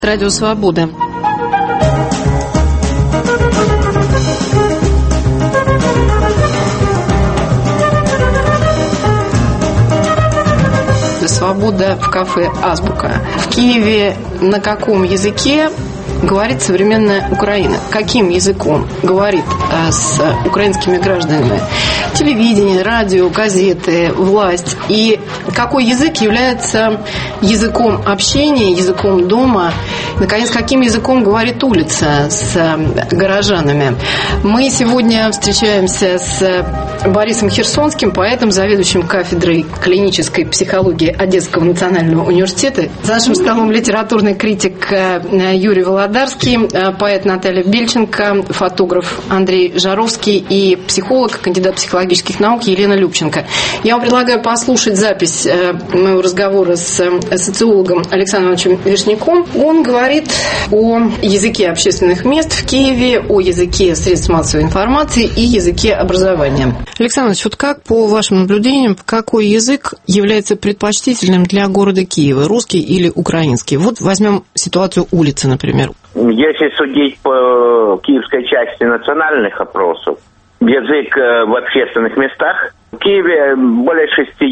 Радио Свобода. Свобода в кафе «Азбука». В Киеве на каком языке говорит современная Украина? Каким языком говорит с украинскими гражданами телевидение, радио, газеты, власть? И какой язык является языком общения, языком дома? Наконец, каким языком говорит улица с горожанами? Мы сегодня встречаемся с Борисом Херсонским, поэтом, заведующим кафедрой клинической психологии Одесского национального университета. За нашим столом литературный критик Юрий Володарский, поэт Наталья Бельченко, фотограф Андрей Жаровский и психолог, кандидат психологических наук Елена Любченко. Я вам предлагаю послушать запись моего разговора с социологом Александром Ивановичем Вишняком. Он говорит о языке общественных мест в Киеве, о языке средств массовой информации и языке образования. Александр Иванович, вот как, по вашим наблюдениям, какой язык является предпочтительным для города Киева, русский или украинский? Вот возьмем ситуацию улицы, например. Если судить по киевской части национальных опросов, язык в общественных местах в Киеве более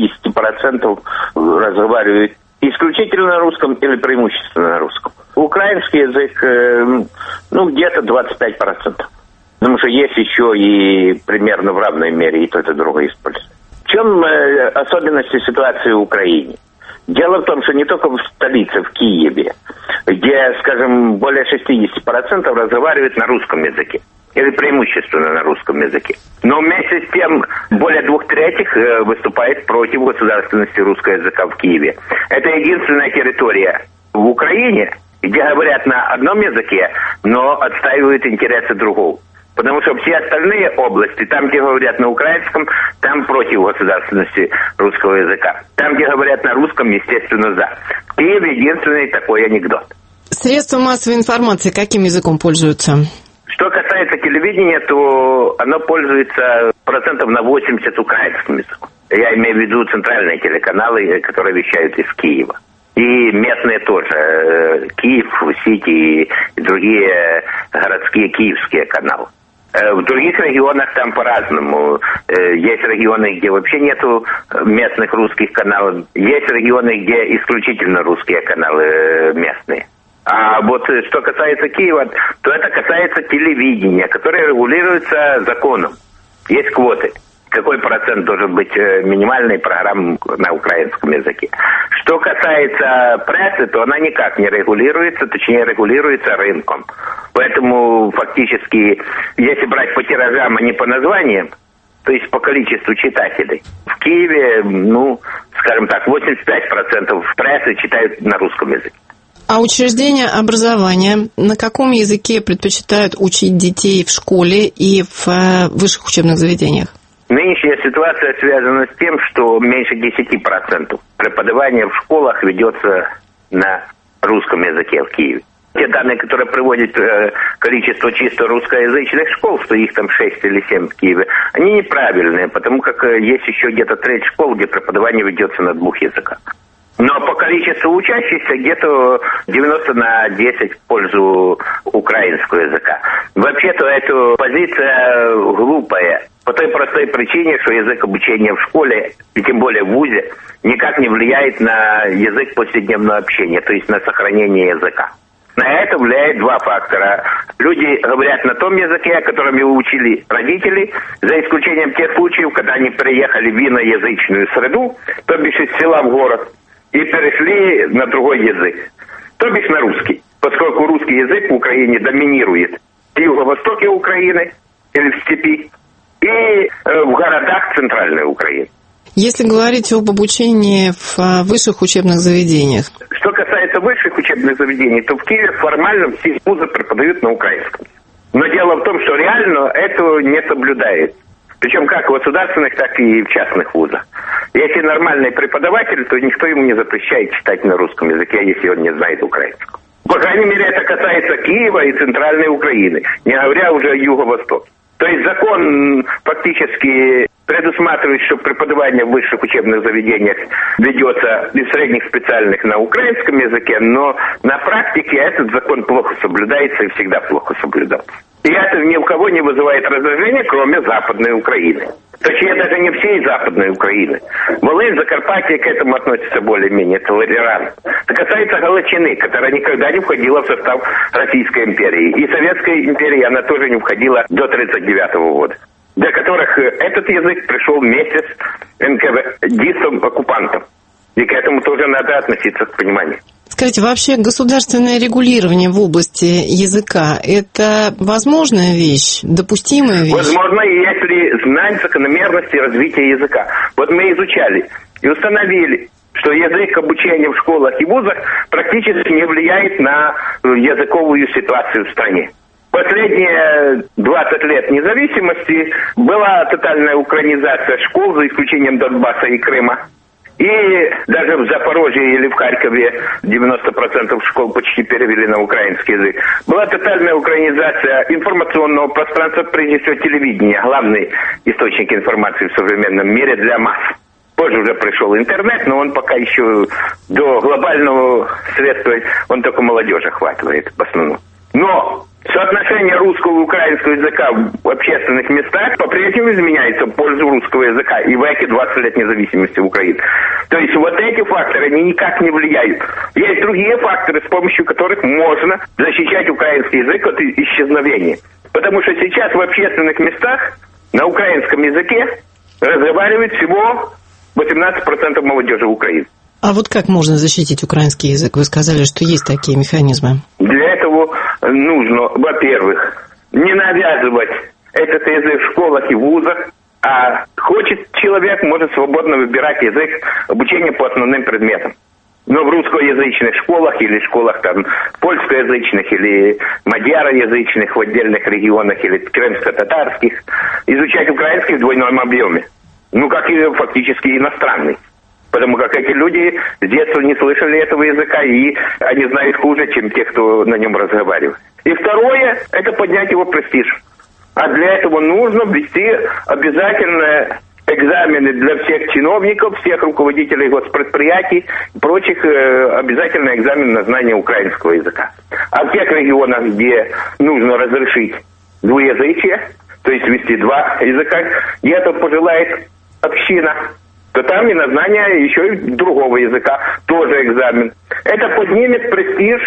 60% разговаривают исключительно на русском или преимущественно на русском. Украинский язык, где-то 25%. Потому что есть еще и примерно в равной мере и то, и другое используется. В чем особенности ситуации в Украине? Дело в том, что не только в столице, в Киеве, где, скажем, более 60% разговаривают на русском языке. Или преимущественно на русском языке. Но вместе с тем более 2/3 выступает против государственности русского языка в Киеве. Это единственная территория в Украине, где говорят на одном языке, но отстаивают интересы другого. Потому что все остальные области, там, где говорят на украинском, там против государственности русского языка. Там, где говорят на русском, естественно, за. В Киеве единственный такой анекдот. Средства массовой информации каким языком пользуются? Что касается телевидения, то оно пользуется 80% украинским языком. Я имею в виду центральные телеканалы, которые вещают из Киева. И местные тоже. Киев, Сити и другие городские киевские каналы. В других регионах там по-разному. Есть регионы, где вообще нету местных русских каналов. Есть регионы, где исключительно русские каналы местные. А вот что касается Киева, то это касается телевидения, которое регулируется законом. Есть квоты. Какой процент должен быть минимальной программы на украинском языке. Что касается прессы, то она никак не регулируется, точнее регулируется рынком. Поэтому фактически, если брать по тиражам, а не по названиям, то есть по количеству читателей, в Киеве, 85% прессы читают на русском языке. А учреждения образования на каком языке предпочитают учить детей в школе и в высших учебных заведениях? Нынешняя ситуация связана с тем, что меньше 10% преподавания в школах ведется на русском языке в Киеве. Те данные, которые приводят количество чисто русскоязычных школ, что их там 6 или 7 в Киеве, они неправильные, потому как есть еще где-то треть школ, где преподавание ведется на 2 языках. Но по количеству учащихся где-то 90/10 в пользу украинского языка. Вообще-то эта позиция глупая. По той простой причине, что язык обучения в школе, и тем более в вузе, никак не влияет на язык повседневного общения, то есть на сохранение языка. На это влияет 2 фактора. Люди говорят на том языке, которым его учили родители, за исключением тех случаев, когда они приехали в иноязычную среду, то бишь из села в город, и перешли на другой язык, то бишь на русский, поскольку русский язык в Украине доминирует в юго-востоке Украины или в степи, и в городах центральной Украины. Если говорить об обучении в высших учебных заведениях. Что касается высших учебных заведений, то в Киеве формально все вузы преподают на украинском. Но дело в том, что реально этого не соблюдается. Причем как в государственных, так и в частных вузах. Если нормальный преподаватель, то никто ему не запрещает читать на русском языке, если он не знает украинского. По крайней мере, это касается Киева и центральной Украины, не говоря уже о юго-востоке. То есть закон фактически предусматривает, что преподавание в высших учебных заведениях ведется из средних специальных на украинском языке, но на практике этот закон плохо соблюдается и всегда плохо соблюдался. И это ни у кого не вызывает раздражения, кроме Западной Украины. Точнее, даже не всей Западной Украины. Волынь, Закарпатье к этому относится более-менее толерантно. Это касается Галичины, которая никогда не входила в состав Российской империи. И Советской империи она тоже не входила до 1939 года. Для которых этот язык пришел вместе с НКВДистом-оккупантом. И к этому тоже надо относиться с пониманием. Скажите, вообще государственное регулирование в области языка – это возможная вещь, допустимая вещь? Возможно, если знать закономерности развития языка. Вот мы изучали и установили, что язык обучения в школах и вузах практически не влияет на языковую ситуацию в стране. Последние 20 лет независимости была тотальная украинизация школ, за исключением Донбасса и Крыма. И даже в Запорожье или в Харькове 90% школ почти перевели на украинский язык. Была тотальная украинизация информационного пространства, прежде всего телевидения, главный источник информации в современном мире для масс. Позже уже пришел интернет, но он пока еще до глобального средства, он только молодежь охватывает в основном. Но соотношение русского и украинского языка в общественных местах по-прежнему изменяется в пользу русского языка и в эти 20 лет независимости Украины. То есть вот эти факторы, они никак не влияют. Есть другие факторы, с помощью которых можно защищать украинский язык от исчезновения. Потому что сейчас в общественных местах на украинском языке разговаривает всего 18% молодежи Украины. А вот как можно защитить украинский язык? Вы сказали, что есть такие механизмы. Для этого нужно, во-первых, не навязывать этот язык в школах и вузах, а хочет человек, может свободно выбирать язык обучения по основным предметам. Но в русскоязычных школах или школах там польскоязычных или мадьяроязычных в отдельных регионах или крымско-татарских изучать украинский в двойном объеме. Ну, как и фактически иностранный. Потому как эти люди с детства не слышали этого языка, и они знают хуже, чем те, кто на нем разговаривает. И второе, это поднять его престиж. А для этого нужно ввести обязательно экзамены для всех чиновников, всех руководителей госпредприятий и прочих, обязательно экзамен на знание украинского языка. А в тех регионах, где нужно разрешить двуязычие, то есть ввести два языка, где это пожелает община, то там и на знание еще и другого языка, тоже экзамен. Это поднимет престиж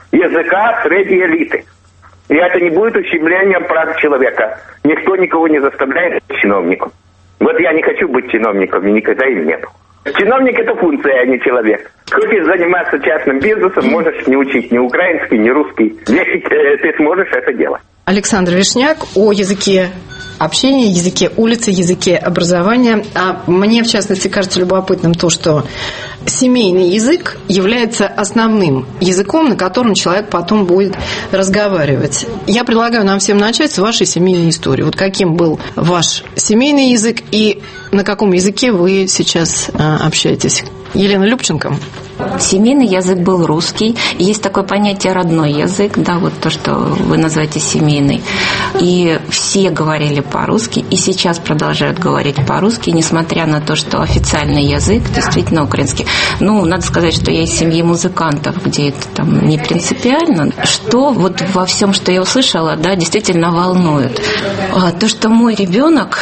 языка среди элиты. И это не будет ущемлением прав человека. Никто никого не заставляет быть чиновником. Вот я не хочу быть чиновником, и никогда им не был. Чиновник – это функция, а не человек. Хочешь заниматься частным бизнесом, можешь не учить ни украинский, ни русский. Если ты сможешь это делать. Александр Вишняк о языке общения, языке улицы, языке образования. А мне, в частности, кажется любопытным то, что семейный язык является основным языком, на котором человек потом будет разговаривать. Я предлагаю нам всем начать с вашей семейной истории. Вот каким был ваш семейный язык и на каком языке вы сейчас общаетесь? Елена Любченко. Семейный язык был русский. Есть такое понятие родной язык, да, вот то, что вы называете семейный. И все говорили по-русски, и сейчас продолжают говорить по-русски, несмотря на то, что официальный язык действительно украинский. Ну, надо сказать, что я из семьи музыкантов, где это там не принципиально. Что вот во всем, что я услышала, да, действительно волнует. То, что мой ребенок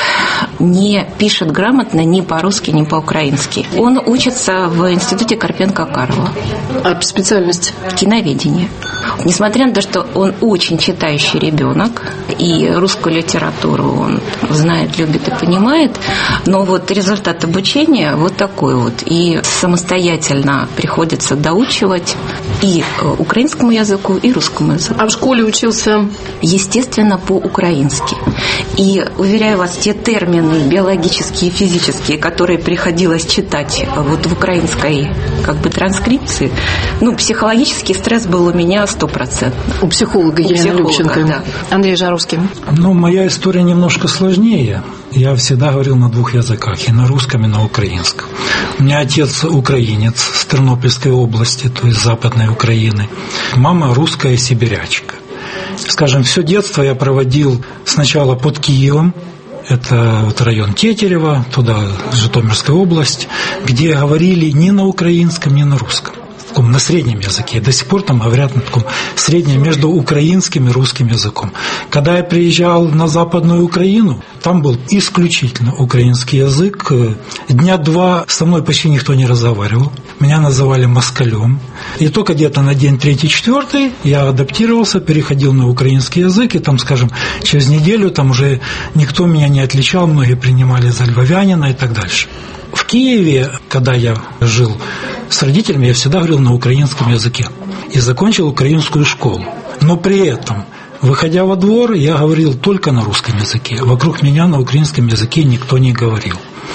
не пишет грамотно ни по-русски, ни по-украински. Он учится в институте Карпенко-Карова. А специальность? Киноведение. Несмотря на то, что он очень читающий ребенок, и русскую литературу он знает, любит и понимает, но вот результат обучения вот такой вот. И самостоятельно приходится доучивать и украинскому языку, и русскому языку. А в школе учился? Естественно, по-украински. И, уверяю вас, те термины биологические и физические, которые приходилось читать вот в украинской как бы транскрипции, ну, психологический стресс был у меня 100%. У психолога Елены Любченко. Да. Андрей Жаровский. Ну, моя история немножко сложнее. Я всегда говорил на двух языках, и на русском, и на украинском. У меня отец украинец с Тернопольской области, то есть Западной Украины. Мама русская сибирячка. Скажем, все детство я проводил сначала под Киевом. Это вот район Тетерева, туда Житомирская область, где говорили не на украинском, не на русском. На среднем языке. До сих пор там говорят на таком среднем между украинским и русским языком. Когда я приезжал на Западную Украину, там был исключительно украинский язык. Дня 2 со мной почти никто не разговаривал. Меня называли москалем. И только где-то на день 3-4 я адаптировался, переходил на украинский язык, и там, скажем, через неделю там уже никто меня не отличал, многие принимали за львовянина и так дальше. В Киеве, когда я жил с родителями, я всегда говорил на украинском языке и закончил украинскую школу. Но при этом, выходя во двор, я говорил только на русском языке. Вокруг меня на украинском языке никто не говорил.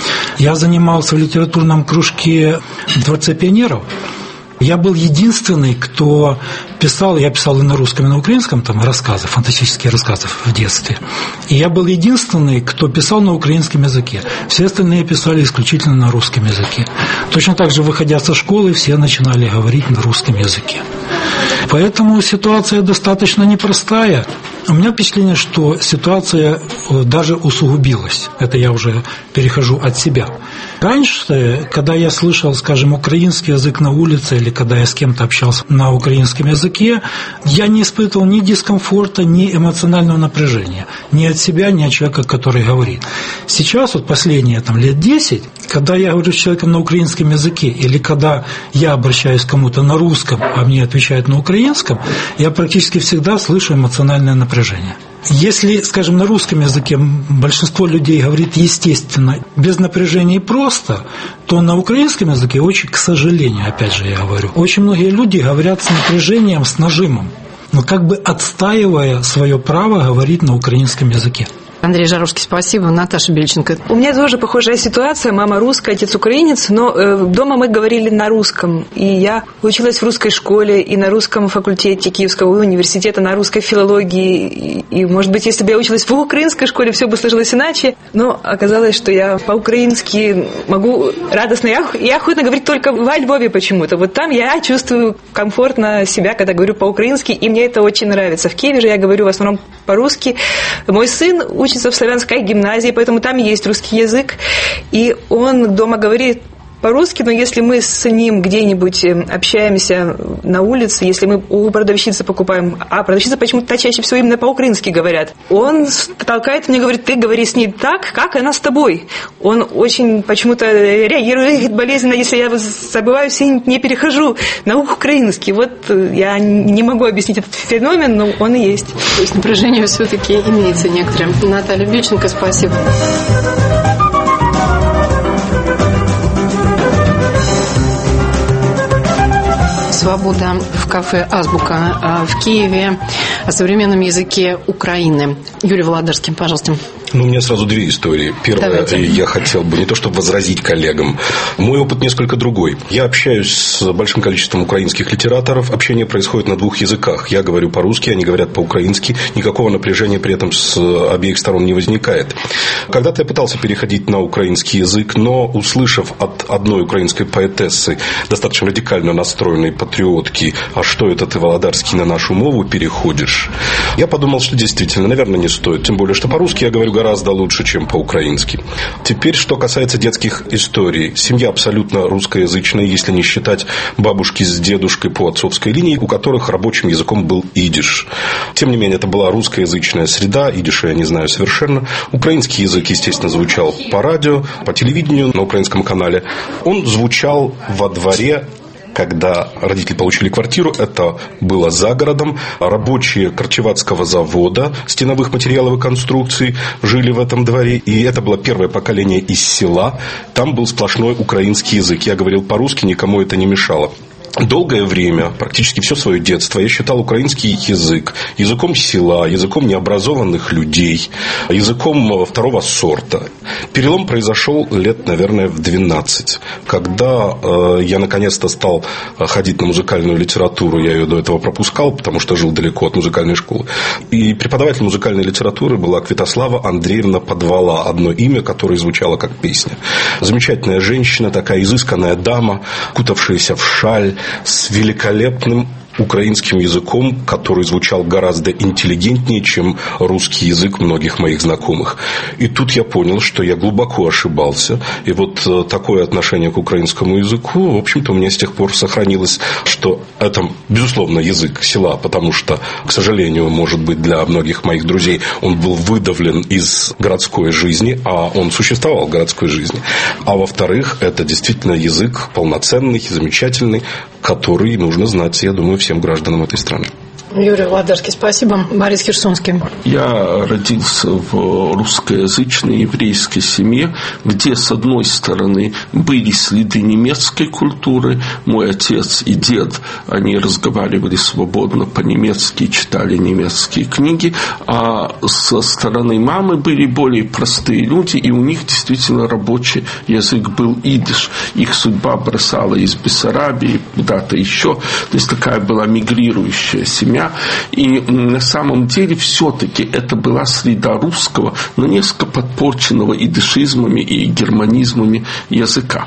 Я занимался в литературном кружке в Дворце пионеров. Я был единственный, кто писал, я писал и на русском, и на украинском, там рассказы, фантастические рассказы в детстве. И я был единственный, кто писал на украинском языке. Все остальные писали исключительно на русском языке. Точно так же, выходя со школы, все начинали говорить на русском языке. Поэтому ситуация достаточно непростая. У меня впечатление, что ситуация даже усугубилась. Это я уже перехожу от себя. Раньше, когда я слышал, скажем, украинский язык на улице, или когда я с кем-то общался на украинском языке, я не испытывал ни дискомфорта, ни эмоционального напряжения. Ни от себя, ни от человека, который говорит. Сейчас, вот последние лет 10, когда я говорю с человеком на украинском языке, или когда я обращаюсь к кому-то на русском, а мне отвечают на украинском, я практически всегда слышу эмоциональное напряжение. Если, скажем, на русском языке большинство людей говорит естественно, без напряжения и просто, то на украинском языке очень, к сожалению, опять же я говорю, очень многие люди говорят с напряжением, с нажимом, но как бы отстаивая свое право говорить на украинском языке. Андрей Жаровский, спасибо. Наташа Бельченко. У меня тоже похожая ситуация. Мама русская, отец украинец, но дома мы говорили на русском. И я училась в русской школе и на русском факультете Киевского университета, на русской филологии. И, может быть, если бы я училась в украинской школе, все бы сложилось иначе. Но оказалось, что я по-украински могу радостно и охотно говорить только во Львове почему-то. Вот там я чувствую комфортно себя, когда говорю по-украински, и мне это очень нравится. В Киеве же я говорю в основном по-русски. Мой сын учится в славянской гимназии, поэтому там есть русский язык, и он дома говорит по-русски, но если мы с ним где-нибудь общаемся на улице, если мы у продавщицы покупаем, а продавщица почему-то чаще всего именно по-украински говорят, он толкает мне, говорит, ты говори с ней так, как она с тобой. Он очень почему-то реагирует болезненно, если я забываюсь и не перехожу на украинский. Вот я не могу объяснить этот феномен, но он и есть. То есть напряжение все-таки имеется некоторое. Наталья Бельченко, спасибо. «Свобода» в кафе «Азбука» в Киеве о современном языке Украины. Юрий Володарский, пожалуйста. У меня сразу две истории. Первая, я хотел бы не то чтобы возразить коллегам. Мой опыт несколько другой. Я общаюсь с большим количеством украинских литераторов. Общение происходит на двух языках. Я говорю по-русски, они говорят по-украински. Никакого напряжения при этом с обеих сторон не возникает. Когда-то я пытался переходить на украинский язык, но, услышав от одной украинской поэтессы, достаточно радикально настроенной патриотки, а что это ты, Володарский, на нашу мову переходишь, я подумал, что действительно, наверное, не стоит. Тем более, что по-русски я говорю гораздо лучше, чем по-украински. Теперь, что касается детских историй. Семья абсолютно русскоязычная, если не считать бабушки с дедушкой по отцовской линии, у которых рабочим языком был идиш. Тем не менее, это была русскоязычная среда, идиша я не знаю совершенно. Украинский язык, естественно, звучал по радио, по телевидению, на украинском канале. Он звучал во дворе. Когда родители получили квартиру, это было за городом. Рабочие Корчеватского завода стеновых материалов и конструкций жили в этом дворе. И это было первое поколение из села. Там был сплошной украинский язык. Я говорил по-русски, никому это не мешало. Долгое время, практически все свое детство, я считал украинский язык языком села, языком необразованных людей, языком второго сорта. Перелом произошел лет, наверное, в 12. Когда я наконец-то стал ходить на музыкальную литературу, я ее до этого пропускал, потому что жил далеко от музыкальной школы. И преподаватель музыкальной литературы была Квитослава Андреевна Подвала, одно имя, которое звучало как песня. Замечательная женщина, такая изысканная дама, кутавшаяся в шаль, с великолепным украинским языком, который звучал гораздо интеллигентнее, чем русский язык многих моих знакомых. И тут я понял, что я глубоко ошибался. И вот такое отношение к украинскому языку, в общем-то, у меня с тех пор сохранилось, что это, безусловно, язык села, потому что, к сожалению, может быть, для многих моих друзей он был выдавлен из городской жизни, а он существовал в городской жизни. А во-вторых, это действительно язык полноценный, замечательный, который нужно знать, я думаю, всем гражданам этой страны. Юрий Владарский, спасибо. Борис Херсонский. Я родился в русскоязычной еврейской семье, где, с одной стороны, были следы немецкой культуры. Мой отец и дед, они разговаривали свободно по-немецки, читали немецкие книги. А со стороны мамы были более простые люди, и у них действительно рабочий язык был идиш. Их судьба бросала из Бессарабии куда-то еще. То есть такая была мигрирующая семья. И на самом деле все-таки это была среда русского, но несколько подпорченного идишизмами и германизмами языка.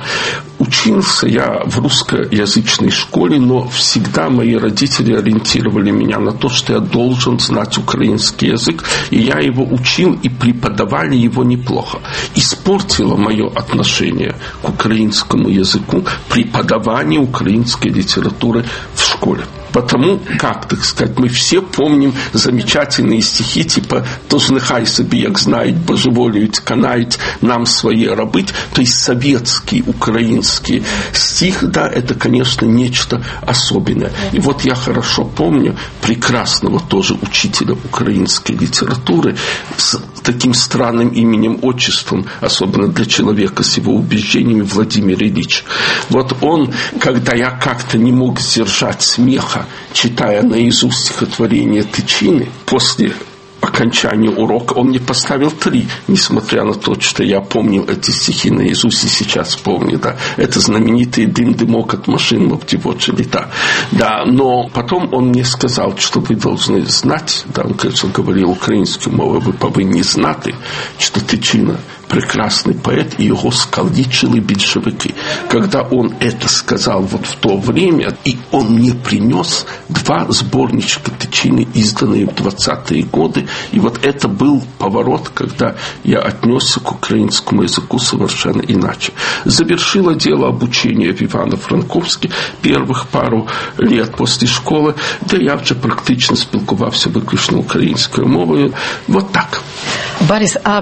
Учился я в русскоязычной школе, но всегда мои родители ориентировали меня на то, что я должен знать украинский язык, и я его учил, и преподавали его неплохо. Испортило мое отношение к украинскому языку преподавание украинской литературы в школе. Потому как, так сказать, мы все помним замечательные стихи типа «Тож нехай собі, як знають, божеволюють, канають, нам своє робить». То есть советский, украинский стих, да, это, конечно, нечто особенное. И вот я хорошо помню прекрасного тоже учителя украинской литературы с таким странным именем, отчеством, особенно для человека с его убеждениями, Владимир Ильич. Вот он, когда я как-то не мог сдержать смеха, читая наизусть стихотворение Тычины, после окончания урока он мне поставил 3, несмотря на то, что я помнил эти стихи наизусть и сейчас помню, да. Это знаменитый дым-дымок от машин мовтивочи лета. Да, но потом он мне сказал, что вы должны знать, да, он, конечно, говорил украинскую мову, вы повинні знати, что Тычина прекрасный поэт, и его скалічили большевики. Когда он это сказал вот в то время, и он мне принес 2 сборничка Тычины, изданные в 20-е годы, и вот это был поворот, когда я отнесся к украинскому языку совершенно иначе. Завершила дело обучения в Івано-Франковську первых пару лет после школы, де я вже практично спілкувався виключно українською мовою. Вот так. Борис, а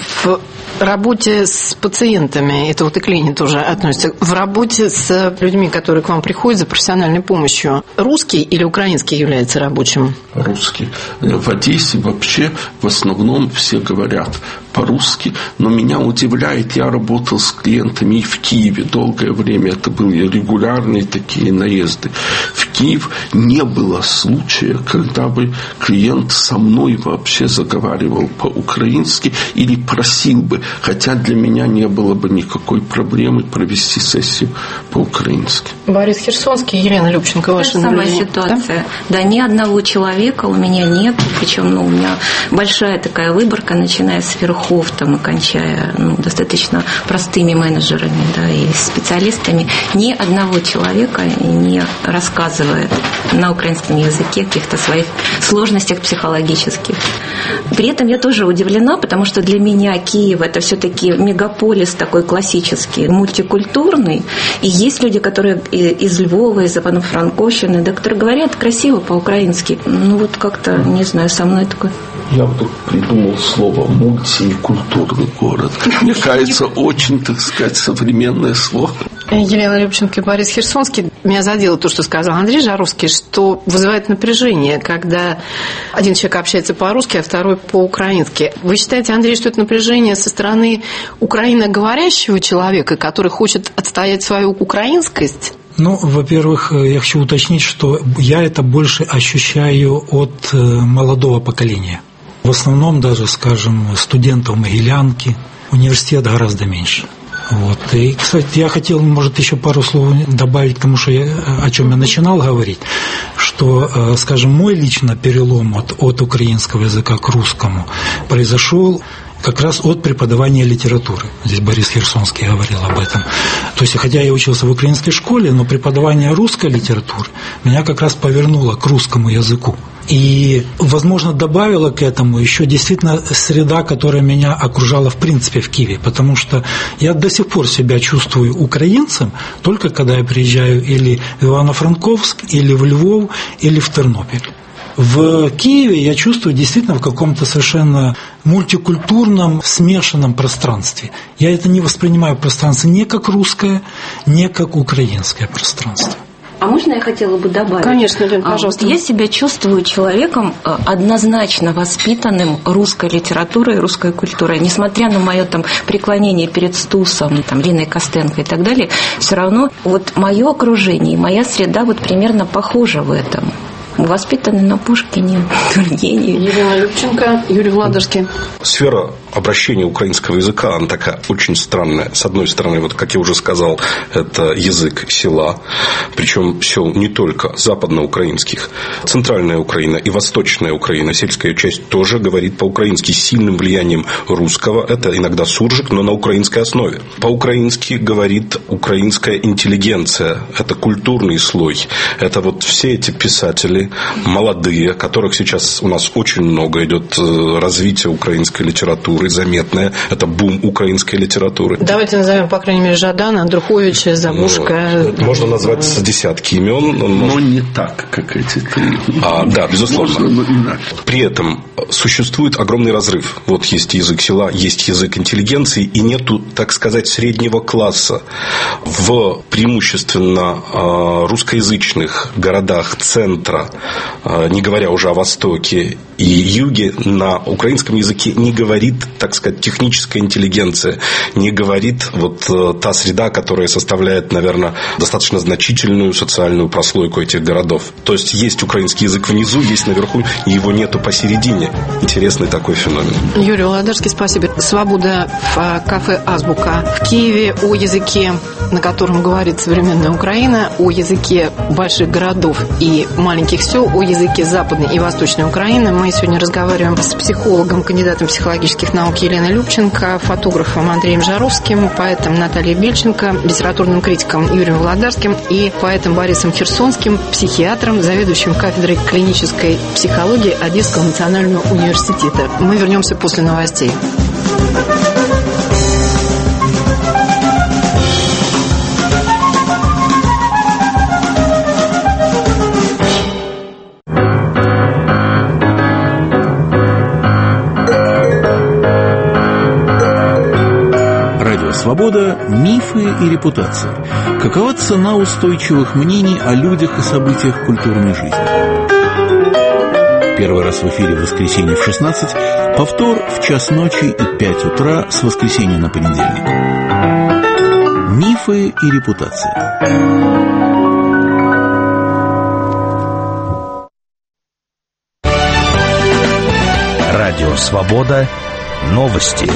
в работе с пациентами, это вот и к Лене тоже относится, в работе с людьми, которые к вам приходят за профессиональной помощью, русский или украинский является рабочим? Русский. В Одессе вообще в основном все говорят по-русски, но меня удивляет, я работал с клиентами и в Киеве долгое время, это были регулярные такие наезды. В Киев не было случая, когда бы клиент со мной вообще заговаривал по-украински или просил бы, хотя для меня не было бы никакой проблемы провести сессию по-украински. Борис Херсонский, Елена Любченко, ваша наблюдение. Самая ситуация. Да, ни одного человека у меня нет, причем у меня большая такая выборка, начиная с верхов там, и кончая достаточно простыми менеджерами, да, и специалистами. Ни одного человека не рассказывает на украинском языке о каких-то своих сложностях психологических. При этом я тоже удивлена, потому что для меня Киев – это все-таки мегаполис такой классический, мультикультурный. И есть люди, которые из Львова, из Ивано-Франковщины, да, которые говорят красиво по-украински. Вот как-то, не знаю, со мной такое. Я вдруг придумал слово «мультикультурный город». Мне кажется, очень, так сказать, современное слово. Елена Любченко и Борис Херсонский. Меня задело то, что сказал Андрей Жаровский, что вызывает напряжение, когда один человек общается по-русски, а второй по-украински. Вы считаете, Андрей, что это напряжение со стороны украиноговорящего человека, который хочет отстоять свою украинскость? Во-первых, я хочу уточнить, что я это больше ощущаю от молодого поколения. В основном даже, скажем, студентов Могилянки, университет гораздо меньше. И, кстати, я хотел, может, еще пару слов добавить к тому, о чем я начинал говорить, что, скажем, мой лично перелом от украинского языка к русскому произошел как раз от преподавания литературы. Здесь Борис Херсонский говорил об этом. То есть, хотя я учился в украинской школе, но преподавание русской литературы меня как раз повернуло к русскому языку. И, возможно, добавила к этому еще действительно среда, которая меня окружала в принципе в Киеве, потому что я до сих пор себя чувствую украинцем, только когда я приезжаю или в Ивано-Франковск, или в Львов, или в Тернопиль. В Киеве я чувствую действительно в каком-то совершенно мультикультурном, смешанном пространстве. Я это не воспринимаю пространство не как русское, не как украинское пространство. А можно я хотела бы добавить? Конечно, Лен, пожалуйста. Я себя чувствую человеком, однозначно воспитанным русской литературой, русской культурой. Несмотря на мое там преклонение перед Стусом, там, Линой Костенко и так далее, все равно вот мое окружение, моя среда вот примерно похожа в этом. Воспитаны на Пушкине, Тургеневе. Елена Любченко, Юрий Владарский. Сфера обращения украинского языка, она такая очень странная. С одной стороны, вот как я уже сказал, это язык села, причем сел не только западноукраинских. Центральная Украина и восточная Украина, сельская часть, тоже говорит по-украински с сильным влиянием русского. Это иногда суржик, но на украинской основе. По-украински говорит украинская интеллигенция. Это культурный слой. Это вот все эти писатели молодые, которых сейчас у нас очень много, идет развитие украинской литературы заметное, это бум украинской литературы. Давайте назовем, по крайней мере, Жадана, Андруховича, Забушка. Можно назвать десятки имен. Но не так, как эти три. Да, безусловно. При этом существует огромный разрыв. Вот есть язык села, есть язык интеллигенции, и нету, так сказать, среднего класса. В преимущественно русскоязычных городах центра, не говоря уже о Востоке и Юге, на украинском языке не говорит, так сказать, техническая интеллигенция, не говорит вот та среда, которая составляет, наверное, достаточно значительную социальную прослойку этих городов. То есть, есть украинский язык внизу, есть наверху, и его нету посередине. Интересный такой феномен. Юрий Владарский, спасибо. «Свобода» в кафе «Азбука» в Киеве, о языке, на котором говорит современная Украина, о языке больших городов и маленьких сел, о языке Западной и Восточной Украины. Мы сегодня разговариваем с психологом, кандидатом психологических наук Еленой Любченко, фотографом Андреем Жаровским, поэтом Натальей Бельченко, литературным критиком Юрием Владарским и поэтом Борисом Херсонским, психиатром, заведующим кафедрой клинической психологии Одесского национального университета. Мы вернемся после новостей. Свобода, мифы и репутация. Какова цена устойчивых мнений о людях и событиях культурной жизни? Первый раз в эфире в воскресенье в 16, повтор в час ночи и 5 утра с воскресенья на понедельник. Мифы и репутация. Радио «Свобода». Новости.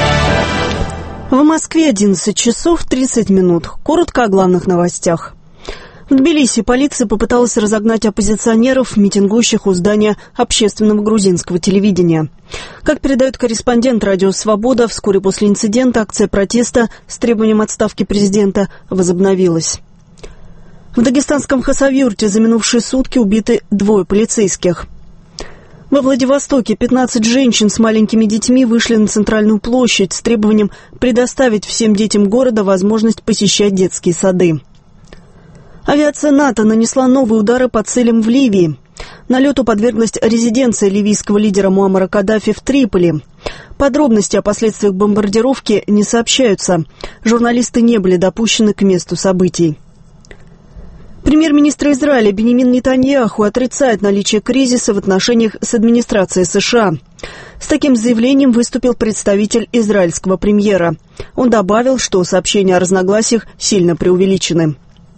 В Москве 11 часов 30 минут. Коротко о главных новостях. В Тбилиси полиция попыталась разогнать оппозиционеров, митингующих у здания общественного грузинского телевидения. Как передает корреспондент «Радио Свобода», вскоре после инцидента акция протеста с требованием отставки президента возобновилась. В дагестанском Хасавюрте за минувшие сутки убиты 2 полицейских. Во Владивостоке 15 женщин с маленькими детьми вышли на центральную площадь с требованием предоставить всем детям города возможность посещать детские сады. Авиация НАТО нанесла новые удары по целям в Ливии. Налету подверглась резиденция ливийского лидера Муаммара Каддафи в Триполи. Подробности о последствиях бомбардировки не сообщаются. Журналисты не были допущены к месту событий. Премьер-министр Израиля Биньямин Нетаньяху отрицает наличие кризиса в отношениях с администрацией США. С таким заявлением выступил представитель израильского премьера. Он добавил, что сообщения о разногласиях сильно преувеличены.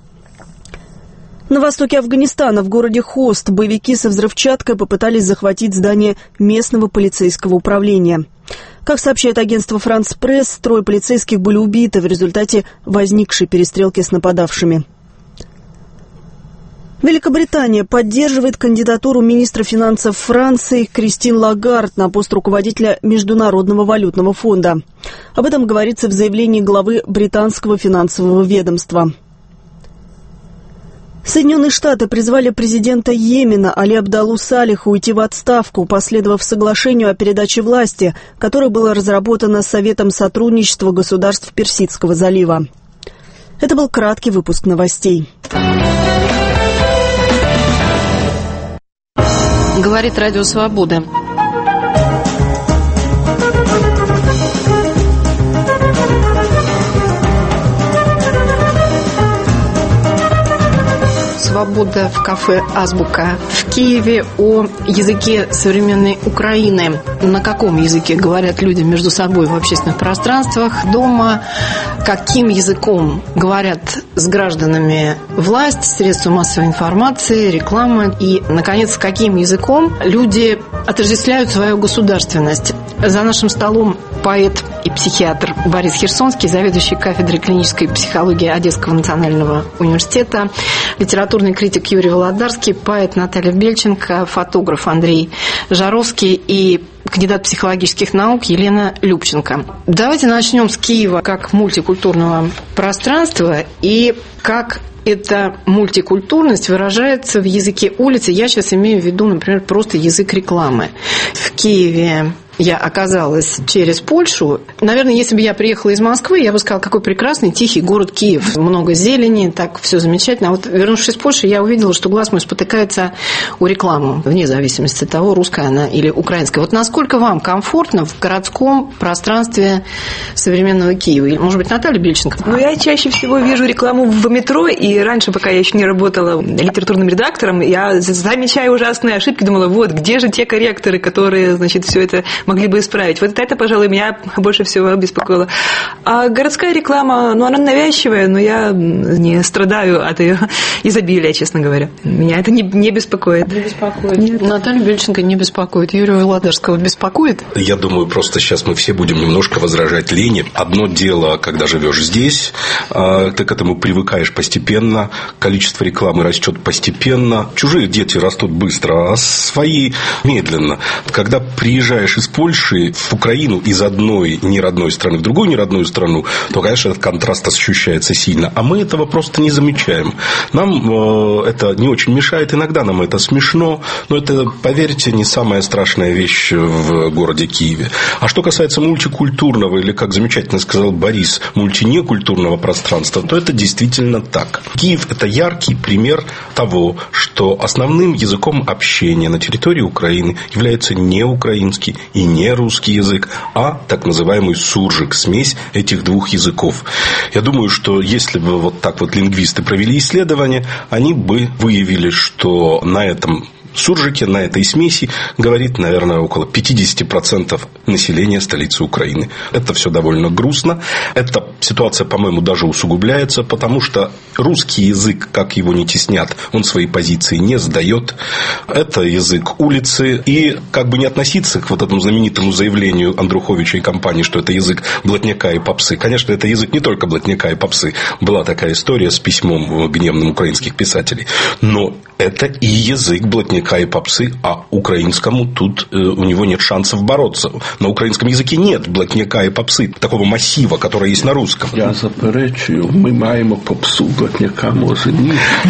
На востоке Афганистана, в городе Хост, боевики со взрывчаткой попытались захватить здание местного полицейского управления. Как сообщает агентство «Франс Пресс», 3 полицейских были убиты в результате возникшей перестрелки с нападавшими. Великобритания поддерживает кандидатуру министра финансов Франции Кристин Лагард на пост руководителя Международного валютного фонда. Об этом говорится в заявлении главы британского финансового ведомства. Соединенные Штаты призвали президента Йемена Али Абдаллу Салиха уйти в отставку, последовав соглашению о передаче власти, которое было разработано Советом сотрудничества государств Персидского залива. Это был краткий выпуск новостей. Говорит Радио Свобода. «Свобода» в кафе «Азбука» в Киеве о языке современной Украины. На каком языке говорят люди между собой в общественных пространствах, дома, каким языком говорят с гражданами власть, средства массовой информации, реклама и, наконец, каким языком люди отождествляют свою государственность. За нашим столом поэт и психиатр Борис Херсонский, заведующий кафедрой клинической психологии Одесского национального университета, литературный критик Юрий Володарский, поэт Наталья Бельченко, фотограф Андрей Жаровский и кандидат психологических наук Елена Любченко. Давайте начнем с Киева как мультикультурного пространства и как эта мультикультурность выражается в языке улицы. Я сейчас имею в виду, например, просто язык рекламы. В Киеве я оказалась через Польшу. Наверное, если бы я приехала из Москвы, я бы сказала, какой прекрасный, тихий город Киев. Много зелени, так все замечательно. А вот вернувшись из Польши, я увидела, что глаз мой спотыкается у рекламы, вне зависимости от того, русская она или украинская. Вот насколько вам комфортно в городском пространстве современного Киева? Или, может быть, Наталья Бельченко? Ну, я чаще всего вижу рекламу в метро, и раньше, пока я еще не работала литературным редактором, я замечаю ужасные ошибки, думала, вот, где же те корректоры, которые, значит, все это могли бы исправить. Вот это, пожалуй, меня больше всего беспокоило. А городская реклама, ну, она навязчивая, но я не страдаю от ее изобилия, честно говоря. Меня это не беспокоит. Не беспокоит. Нет. Наталья Бельченко не беспокоит. Юрия Володарского беспокоит? Я думаю, просто сейчас мы все будем немножко возражать Лене. Одно дело, когда живешь здесь, ты к этому привыкаешь постепенно, количество рекламы растет постепенно, чужие дети растут быстро, а свои медленно. Когда приезжаешь из Польши в Украину из одной неродной страны в другую неродную страну, то, конечно, этот контраст ощущается сильно. А мы этого просто не замечаем. Нам это не очень мешает. Иногда нам это смешно. Но это, поверьте, не самая страшная вещь в городе Киеве. А что касается мультикультурного, или, как замечательно сказал Борис, мультинекультурного пространства, то это действительно так. Киев – это яркий пример того, что основным языком общения на территории Украины является не украинский и не русский язык, а так называемый суржик, смесь этих двух языков. Я думаю, что если бы вот так вот лингвисты провели исследование, они бы выявили, что на этом суржике, на этой смеси говорит, наверное, около 50% населения столицы Украины. Это все довольно грустно. Эта ситуация, по-моему, даже усугубляется, потому что русский язык, как его не теснят, он свои позиции не сдает. Это язык улицы. И как бы не относиться к вот этому знаменитому заявлению Андруховича и компании, что это язык блатняка и попсы. Конечно, это язык не только блатняка и попсы. Была такая история с письмом гневным украинских писателей. Но это и язык блатняка и попсы, а украинскому тут у него нет шансов бороться. На украинском языке нет блатняка и попсы, такого массива, который есть на русском. Я заперечую, мы маємо попсу, блатняка може ні.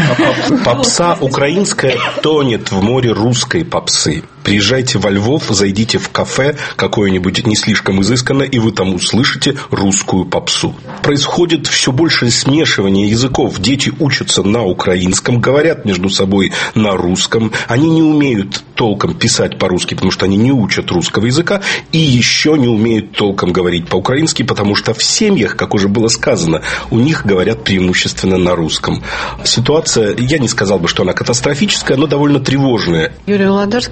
Попса украинская тонет в море русской попсы. Приезжайте во Львов, зайдите в кафе какое-нибудь не слишком изысканное, и вы там услышите русскую попсу. Происходит все большее смешивание языков. Дети учатся на украинском, говорят между собой на русском. Они не умеют толком писать по-русски, потому что они не учат русского языка. И еще не умеют толком говорить по-украински, потому что в семьях, как уже было сказано, у них говорят преимущественно на русском. Ситуация, я не сказал бы, что она катастрофическая, но довольно тревожная. Юрий Володарский,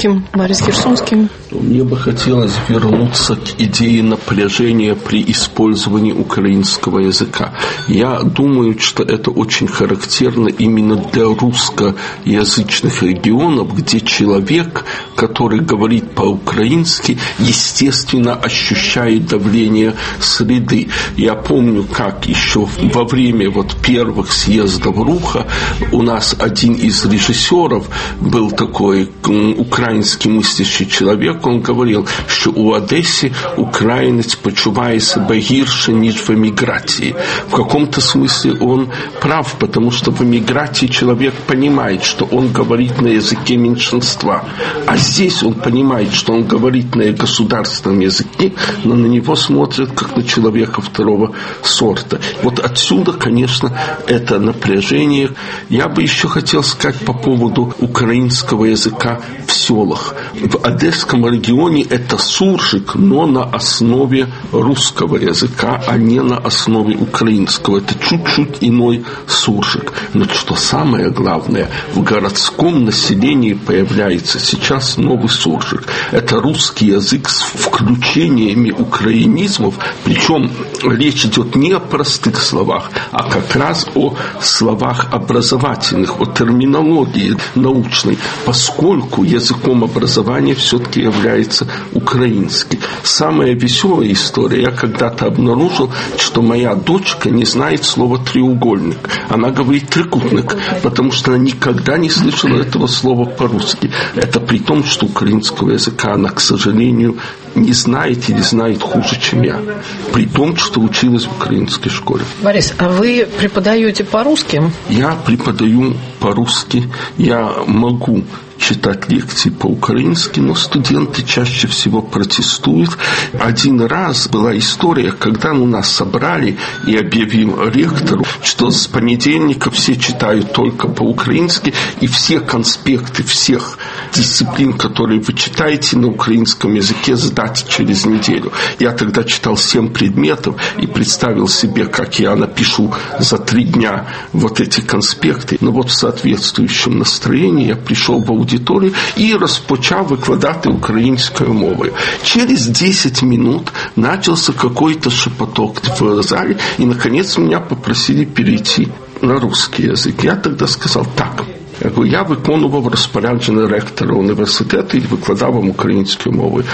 Борис Херсонский. Мне бы хотелось вернуться к идее напряжения при использовании украинского языка. Я думаю, что это очень характерно именно для русскоязычных регионов, где человек, который говорит по-украински, естественно ощущает давление среды. Я помню, как еще во время первых съездов РУХа у нас один из режиссеров был такой украинский мыслящий человек, он говорил, что у Одессы украинец почуває себе гірше, ніж в эмиграции. В каком-то смысле он прав, потому что в эмиграции человек понимает, что он говорит на языке меньшинства, а здесь он понимает, что он говорит на государственном языке, но на него смотрят как на человека второго сорта. Вот отсюда, конечно, это напряжение. Я бы еще хотел сказать по поводу украинского языка в селах. В Одесском регионе это суржик, но на основе русского языка, а не на основе украинского. Это чуть-чуть иной суржик. Но что самое главное, в городском населении появляется сейчас новый суржик. Это русский язык с включениями украинизмов, причем речь идет не о простых словах, а как раз о словах образовательных, о терминологии научной, поскольку языком образования все-таки является украинский. Самая веселая история, я когда-то обнаружил, что моя дочка не знает слова треугольник. Она говорит трикутник, потому что она никогда не слышала этого слова по-русски. Это при том, что украинского языка она, к сожалению, не знает или знает хуже, чем я. При том, что училась в украинской школе. Борис, а вы преподаете по-русски? Я преподаю по-русски. Я могу читать лекции по-украински, но студенты чаще всего протестуют. Один раз была история, когда нас собрали и объявил ректору, что с понедельника все читают только по-украински, и все конспекты всех дисциплин, которые вы читаете на украинском языке, сдать через неделю. Я тогда читал 7 предметов и представил себе, как я напишу за 3 дня вот эти конспекты. Но в соответствующем настроении я пришел в аудиторию і розпочав викладати українською мовою. Через 10 минут начался какой-то шепоток в зале, и, наконец, меня попросили перейти на русский язык. Я тогда сказал так. Я виконував розпорядження ректора університету і викладав вам українською мовою.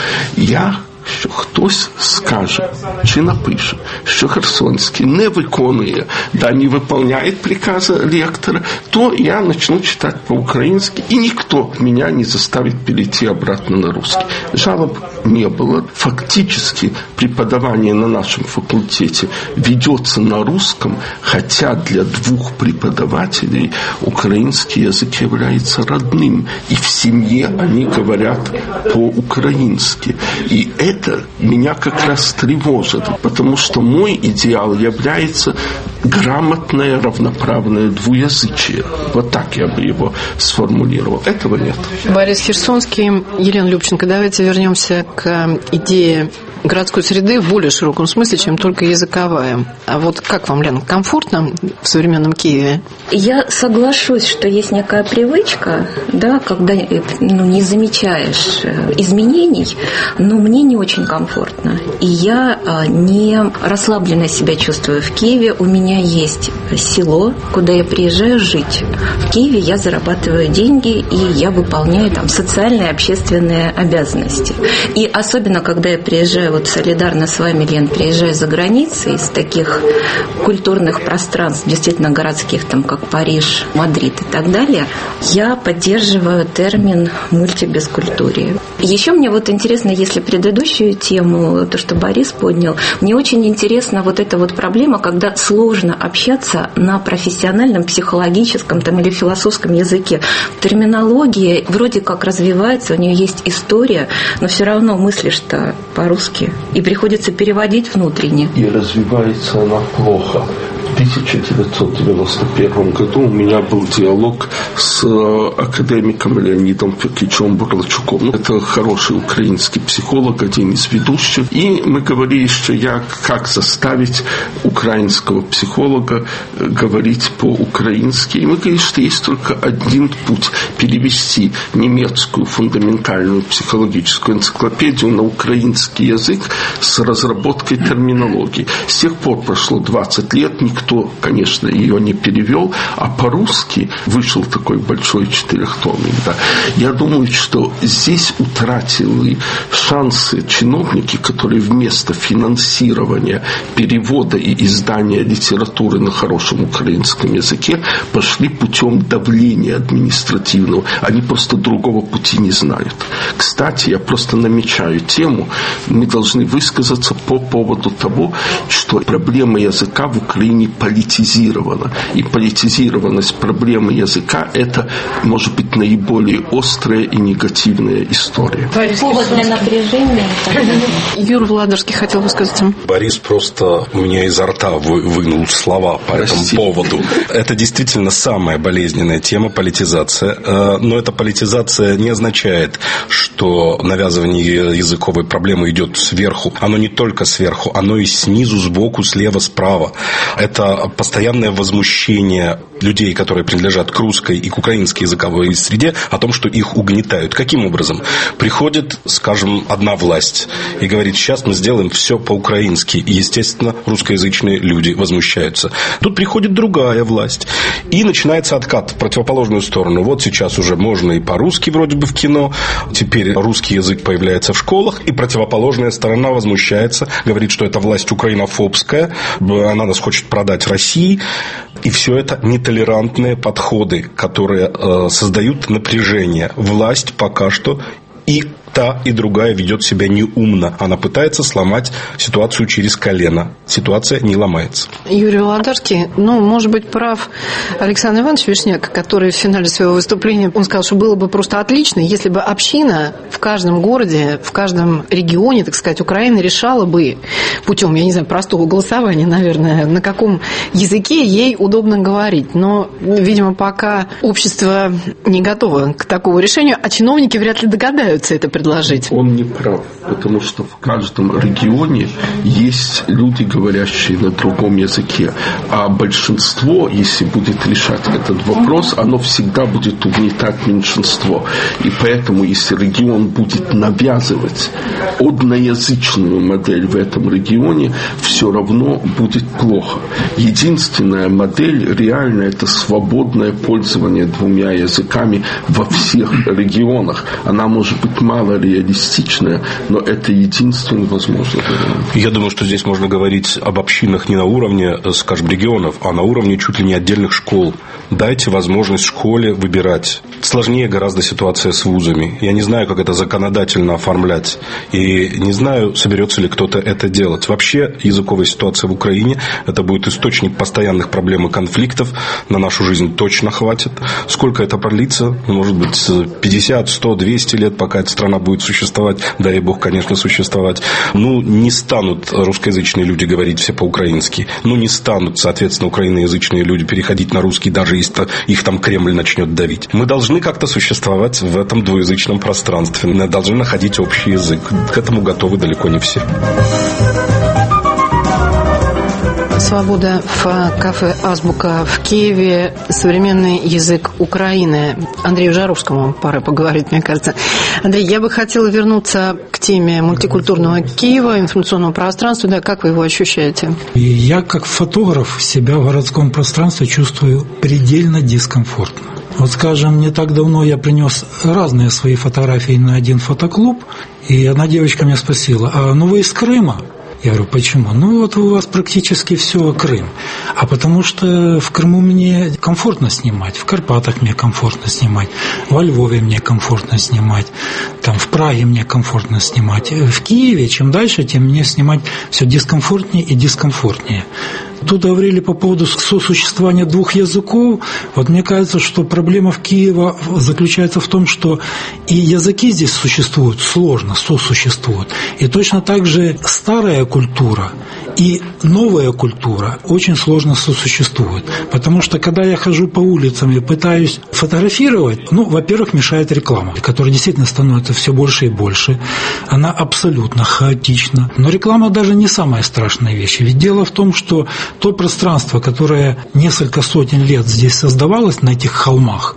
Що хтось скаже чи напише, що Херсонський не виконує, не виконує прикази ректора, то я начну читать по-украински, и никто меня не заставит перейти обратно на русский. Жалоб не было. Фактически преподавание на нашем факультете ведется на русском, хотя для 2 преподавателей украинский язык является родным, и в семье они говорят по-украински. И это меня как раз тревожит, потому что мой идеал является грамотное, равноправное двуязычие. Вот так я бы его сформулировал. Этого нет. Борис Херсонский, Елена Любченко, давайте вернемся к идее городской среды в более широком смысле, чем только языковая. А вот как вам, Лена, комфортно в современном Киеве? Я соглашусь, что есть некая привычка, да, когда не замечаешь изменений, но мне не очень комфортно. И я не расслабленно себя чувствую в Киеве. У меня есть село, куда я приезжаю жить. В Киеве я зарабатываю деньги, и я выполняю там социальные, общественные обязанности. И особенно, когда я приезжаю, солидарно с вами, Лен, приезжаю за границей, из таких культурных пространств, действительно городских, там, как Париж, Мадрид и так далее, я поддерживаю термин мультибескультурие. Еще мне интересно, если предыдущую тему, то, что Борис поднял, мне очень интересна эта проблема, когда сложно общаться на профессиональном, психологическом или философском языке. Терминология вроде как развивается, у нее есть история, но все равно мыслишь-то по-русски, и приходится переводить внутренне. И развивается она плохо. 1991 году у меня был диалог с академиком Леонидом Фекичем Бурлачуком. Это хороший украинский психолог, один из ведущих. И мы говорили, что как заставить украинского психолога говорить по-украински. И мы говорили, что есть только один путь – перевести немецкую фундаментальную психологическую энциклопедию на украинский язык с разработкой терминологии. С тех пор прошло 20 лет, никто, конечно, ее не перевел, а по-русски вышел такой большой 4-томник. Да. Я думаю, что здесь утратили шансы чиновники, которые вместо финансирования перевода и издания литературы на хорошем украинском языке пошли путем давления административного. Они просто другого пути не знают. Кстати, я просто намечаю тему. Мы должны высказаться по поводу того, что проблема языка в Украине политизирована. И политизированность проблемы языка – это, может быть, наиболее острая и негативная история. Повод для напряжения. Юра Владарский хотел высказаться. Борис просто у меня изо рта вынул слова по этому поводу. Это действительно самая болезненная тема – политизация. Но эта политизация не означает, что навязывание языковой проблемы идет сверху. Оно не только сверху, оно и снизу, сбоку, слева, справа. Это постоянное возмущение людей, которые принадлежат к русской и к украинской языковой среде, о том, что их угнетают. Каким образом? Приходит, скажем, одна власть и говорит, сейчас мы сделаем все по-украински. И, естественно, русскоязычные люди возмущаются. Тут приходит другая власть. И начинается откат в противоположную сторону. Вот сейчас уже можно и по-русски вроде бы в кино. Теперь русский язык появляется в школах. И противоположная сторона возмущается. Говорит, что это власть украинофобская. Она нас хочет продать России. И все это нетолерантные подходы, которые создают напряжение. Власть пока что и та, и другая ведет себя неумно. Она пытается сломать ситуацию через колено. Ситуация не ломается. Юрий Володарский, может быть, прав Александр Иванович Вишняк, который в финале своего выступления, он сказал, что было бы просто отлично, если бы община в каждом городе, в каждом регионе, так сказать, Украины решала бы путем, я не знаю, простого голосования, наверное, на каком языке ей удобно говорить. Но, видимо, пока общество не готово к такому решению, а чиновники вряд ли догадаются это предложить. Он не прав, потому что в каждом регионе есть люди, говорящие на другом языке. А большинство, если будет решать этот вопрос, оно всегда будет угнетать меньшинство. И поэтому, если регион будет навязывать одноязычную модель в этом регионе, все равно будет плохо. Единственная модель реально это свободное пользование двумя языками во всех регионах. Она может быть мало реалистичная, но это единственный возможный вариант. Я думаю, что здесь можно говорить об общинах не на уровне, скажем, регионов, а на уровне чуть ли не отдельных школ. Дайте возможность школе выбирать. Сложнее гораздо ситуация с вузами. Я не знаю, как это законодательно оформлять. И не знаю, соберется ли кто-то это делать. Вообще, языковая ситуация в Украине – это будет источник постоянных проблем и конфликтов. На нашу жизнь точно хватит. Сколько это продлится? Может быть, 50, 100, 200 лет, пока эта страна будет существовать. Дай Бог, конечно, существовать. Не станут русскоязычные люди говорить все по-украински. Не станут, соответственно, украиноязычные люди переходить на русский, даже если их там Кремль начнет давить. Мы должны как-то существовать в этом двуязычном пространстве. Мы должны находить общий язык. К этому готовы далеко не все. «Свобода» в кафе «Азбука» в Киеве. Современный язык Украины. Андрею Жаровскому пора поговорить, мне кажется. Андрей, я бы хотела вернуться к теме мультикультурного Киева, информационного пространства. Да, как вы его ощущаете? Я, как фотограф, себя в городском пространстве чувствую предельно дискомфортно. Вот, скажем, не так давно я принес разные свои фотографии на один фотоклуб, и одна девочка меня спросила: вы из Крыма? Я говорю, почему? У вас практически все Крым. А потому что в Крыму мне комфортно снимать, в Карпатах мне комфортно снимать, во Львове мне комфортно снимать, в Праге мне комфортно снимать. В Киеве чем дальше, тем мне снимать все дискомфортнее и дискомфортнее. Тут говорили по поводу сосуществования двух языков. Вот мне кажется, что проблема в Киеве заключается в том, что и языки здесь существуют сложно, сосуществуют. И точно так же старая культура и новая культура очень сложно сосуществуют. Потому что когда я хожу по улицам и пытаюсь фотографировать, во-первых, мешает реклама, которая действительно становится все больше и больше. Она абсолютно хаотична. Но реклама даже не самая страшная вещь. Ведь дело в том, что то пространство, которое несколько сотен лет здесь создавалось на этих холмах,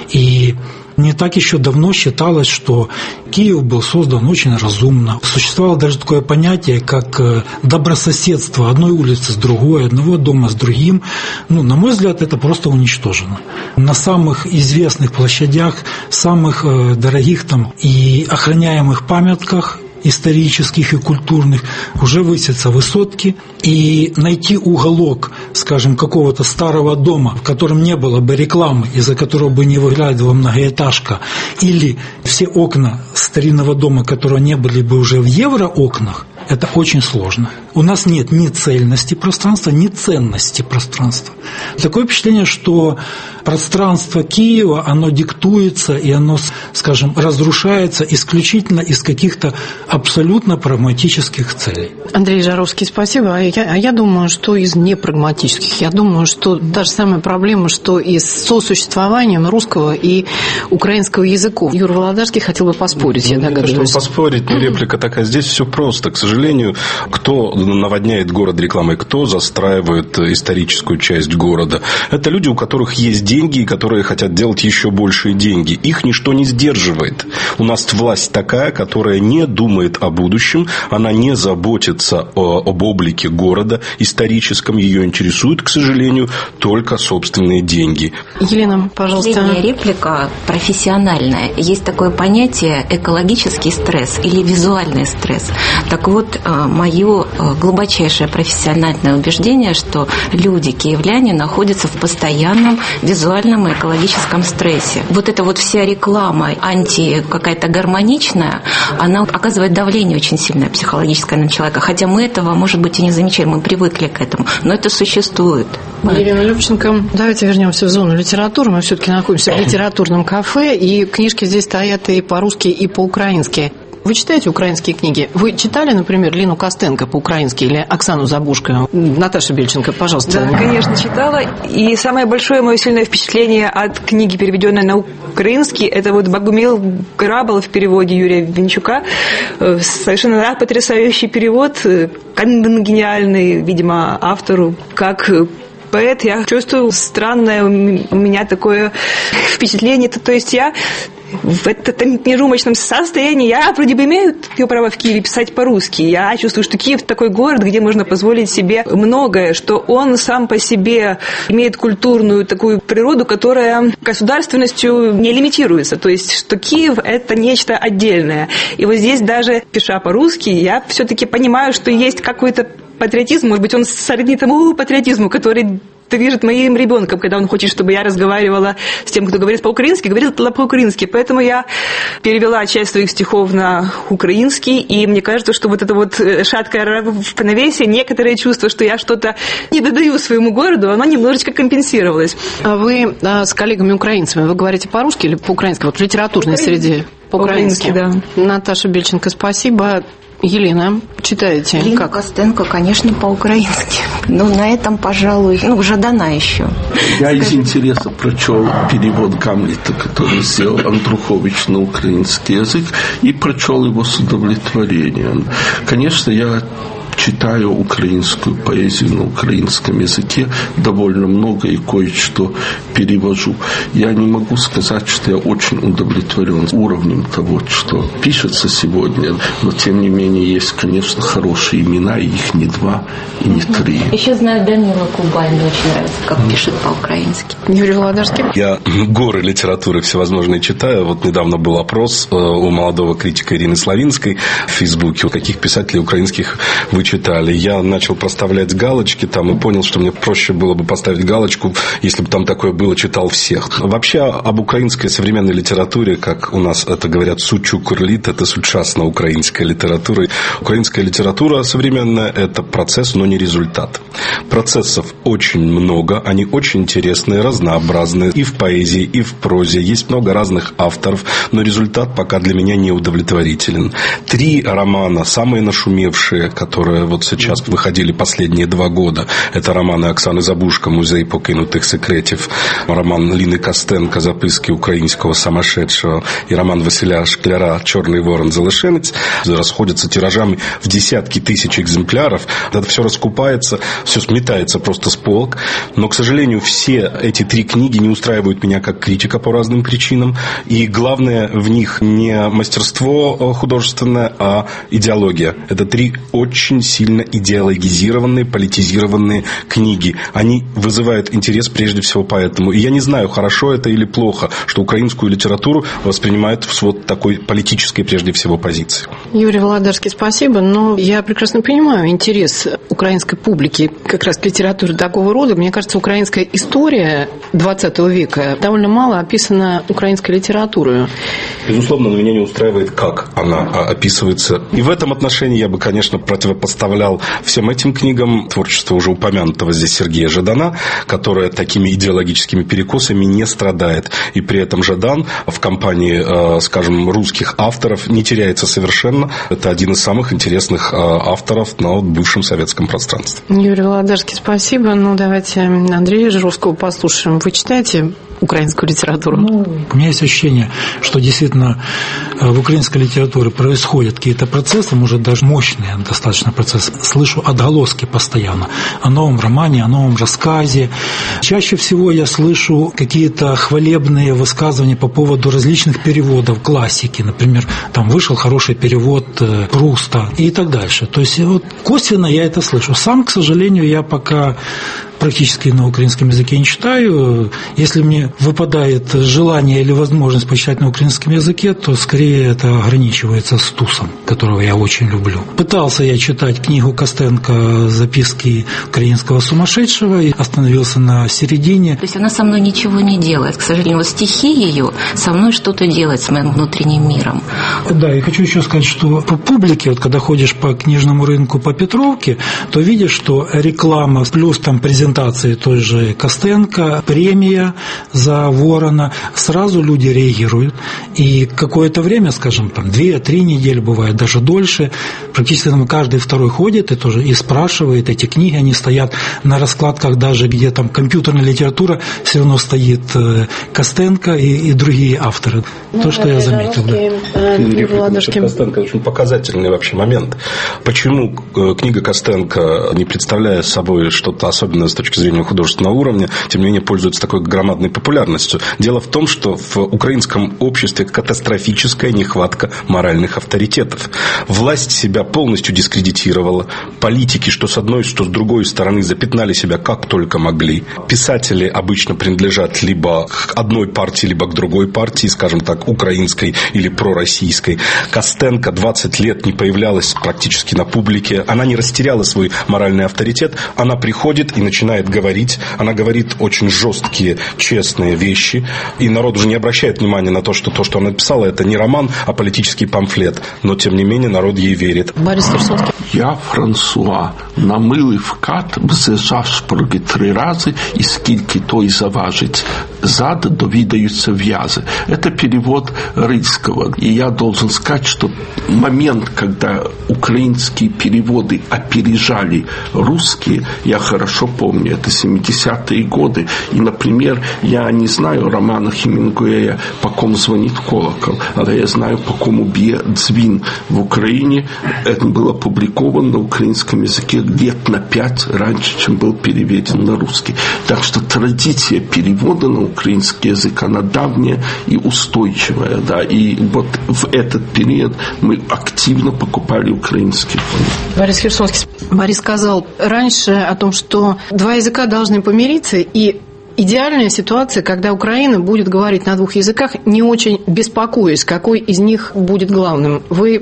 и не так еще давно считалось, что Киев был создан очень разумно. Существовало даже такое понятие, как добрососедство одной улицы с другой, одного дома с другим. На мой взгляд, это просто уничтожено. На самых известных площадях, самых дорогих и охраняемых памятках исторических и культурных уже высятся высотки, и найти уголок, скажем, какого-то старого дома, в котором не было бы рекламы, из-за которого бы не выглядывала многоэтажка, или все окна старинного дома, которые не были бы уже в евроокнах, это очень сложно. У нас нет ни цельности пространства, ни ценности пространства. Такое впечатление, что пространство Киева, оно диктуется и оно, скажем, разрушается исключительно из каких-то абсолютно прагматических целей. Андрей Жаровский, спасибо. А я думаю, что из непрагматических. Я думаю, что даже самая проблема, что и с сосуществованием русского и украинского языков. Юра Володарский хотел бы поспорить, я догадываюсь. Чтобы поспорить, но реплика такая. Здесь все просто. К сожалению, кто наводняет город рекламой, кто застраивает историческую часть города. Это люди, у которых есть деньги, и которые хотят делать еще большие деньги. Их ничто не сдерживает. У нас власть такая, которая не думает о будущем, она не заботится об облике города историческом, ее интересуют, к сожалению, только собственные деньги. Елена, пожалуйста. Последняя реплика профессиональная. Есть такое понятие экологический стресс или визуальный стресс. Так вот, мое глубочайшее профессиональное убеждение, что люди, киевляне, находятся в постоянном визуальном и экологическом стрессе. Вот эта вот вся реклама какая-то гармоничная, она оказывает давление очень сильное психологическое на человека. Хотя мы этого, может быть, и не замечаем, мы привыкли к этому. Но это существует. Елена Любченко, давайте вернемся в зону литературы. Мы все-таки находимся в литературном кафе, и книжки здесь стоят и по-русски, и по-украински. Вы читаете украинские книги? Вы читали, например, Лину Костенко по-украински или Оксану Забушко? Наташа Бельченко, пожалуйста. Да, конечно, читала. И самое большое мое сильное впечатление от книги, переведенной на украинский, это вот «Богумил Грабл» в переводе Юрия Винчука. Совершенно потрясающий перевод, гениальный, видимо, автору, как поэт. Я чувствую странное у меня такое впечатление. То есть я в этом нерумочном состоянии, я вроде бы имею право в Киеве писать по-русски. Я чувствую, что Киев такой город, где можно позволить себе многое, что он сам по себе имеет культурную такую природу, которая государственностью не лимитируется. То есть, что Киев – это нечто отдельное. И вот здесь даже, пиша по-русски, я все-таки понимаю, что есть какой-то патриотизм, может быть, он сродни тому патриотизму, который движет моим ребенком, когда он хочет, чтобы я разговаривала с тем, кто говорит по-украински, говорила по-украински. Поэтому я перевела часть своих стихов на украинский, и мне кажется, что вот это вот шаткое равновесие, некоторые чувства, что я что-то не додаю своему городу, оно немножечко компенсировалось. А вы с коллегами-украинцами, вы говорите по-русски или по-украински? Вот в литературной среде. По-украински, да. Наташа Бельченко, спасибо. Елена, читаете? Лина Костенко, конечно, по-украински. Но на этом, пожалуй, Жадана еще. Я из интереса прочел перевод Гамлета, который сделал Андрухович на украинский язык, и прочел его с удовлетворением. Конечно, я читаю украинскую поэзию на украинском языке довольно много и кое-что перевожу. Я не могу сказать, что я очень удовлетворен уровнем того, что пишется сегодня, но тем не менее есть, конечно, хорошие имена, и их не два и не три. Еще знаю Данила Кубай, мне очень нравится, как пишет по-украински. Юрий Володарский. Я горы литературы всевозможные читаю. Вот недавно был опрос у молодого критика Ирины Славинской в Фейсбуке, у каких писателей украинских вы читали. Я начал проставлять галочки там и понял, что мне проще было бы поставить галочку, если бы там такое было, читал всех. Вообще об украинской современной литературе, как у нас это говорят, сучукурлит, это сучасна украинская литература. Украинская литература современная – это процесс, но не результат. Процессов очень много, они очень интересные, разнообразные и в поэзии, и в прозе. Есть много разных авторов, но результат пока для меня не удовлетворителен. 3 романа, самые нашумевшие, которые вот сейчас выходили последние 2 года, это романы Оксаны Забушко «Музей покинутых секретів», роман Лины Костенко «Записки украинского сумасшедшего» и роман Василя Шкляра «Черный ворон Залышенец» расходятся тиражами в десятки тысяч экземпляров. Это все раскупается, все сметается просто с полок. Но, к сожалению, все эти 3 книги не устраивают меня как критика по разным причинам. И главное в них не мастерство художественное, а идеология. Это 3 очень сильно идеологизированные, политизированные книги. Они вызывают интерес прежде всего поэтому. И я не знаю, хорошо это или плохо, что украинскую литературу воспринимают с вот такой политической прежде всего позиции. Юрий Володарский, спасибо. Но я прекрасно понимаю интерес украинской публики как раз к литературе такого рода. Мне кажется, украинская история 20 века довольно мало описана украинской литературой. Безусловно, меня не устраивает, как она описывается. И в этом отношении я бы, конечно, противопоставлял всем этим книгам творчество уже упомянутого здесь Сергея Жадана, которое такими идеологическими перекосами не страдает. И при этом Жадан в компании, скажем, русских авторов не теряется совершенно. Это один из самых интересных авторов на бывшем советском пространстве. Юрий Володарский, спасибо. Ну, давайте Андрея Жировского послушаем. Вы читаете украинскую литературу? У меня есть ощущение, что действительно в украинской литературе происходят какие-то процессы, может, даже мощные достаточно процессы. Слышу отголоски постоянно о новом романе, о новом рассказе. Чаще всего я слышу какие-то хвалебные высказывания по поводу различных переводов классики. Например, там вышел хороший перевод Пруста и так дальше. То есть вот косвенно я это слышу. Сам, к сожалению, я пока практически на украинском языке не читаю. Если мне выпадает желание или возможность почитать на украинском языке, то скорее это ограничивается Стусом, которого я очень люблю. Пытался я читать книгу Костенко «Записки украинского сумасшедшего» и остановился на середине. То есть она со мной ничего не делает. К сожалению, вот стихи ее со мной что-то делают с моим внутренним миром. Да, и хочу еще сказать, что по публике, вот когда ходишь по книжному рынку по Петровке, то видишь, что реклама плюс там презентация той же Костенко, премия за Ворона, сразу люди реагируют. И какое-то время, скажем, там 2-3 недели, бывает даже дольше, практически там каждый второй ходит и тоже и спрашивает. Эти книги, они стоят на раскладках даже, где там компьютерная литература, все равно стоит Костенко и другие авторы. То, что я заметил. Костенко очень показательный вообще момент. Почему книга Костенко, не представляя собой что-то особенное с точки зрения художественного уровня, тем не менее пользуется такой громадной популярностью? Дело в том, что в украинском обществе катастрофическая нехватка моральных авторитетов. Власть себя полностью дискредитировала. Политики, что с одной, что с другой стороны, запятнали себя как только могли. Писатели обычно принадлежат либо к одной партии, либо к другой партии, скажем так, украинской или пророссийской. Костенко 20 лет не появлялась практически на публике. Она не растеряла свой моральный авторитет. Она приходит и начинает говорить. Она говорит очень жесткие, честные вещи. И народ уже не обращает внимания на то, что она написала, это не роман, а политический памфлет. Но, тем не менее, народ ей верит. Борис Херсонский. Я, Франсуа, на милий вкат бзе зашпорги 3 рази, и скільки той заважить зад, довидаются вязы. Это перевод Рыльского. И я должен сказать, что момент, когда украинские переводы опережали русские, я хорошо помню, это 70-е годы. И, например, я не знаю романа Хемингуэя «По ком звонит колокол», але я знаю «По кому бье дзвін» в Украине. Это было опубликовано на украинском языке лет на 5 раньше, чем был переведен на русский. Так что традиция перевода на украинский язык, она давняя и устойчивая. Да? И вот в этот период мы активно покупали украинские книги. Борис Херсонский. Борис сказал раньше о том, что 2 языка должны помириться, и идеальная ситуация, когда Украина будет говорить на 2 языках, не очень беспокоясь, какой из них будет главным. Вы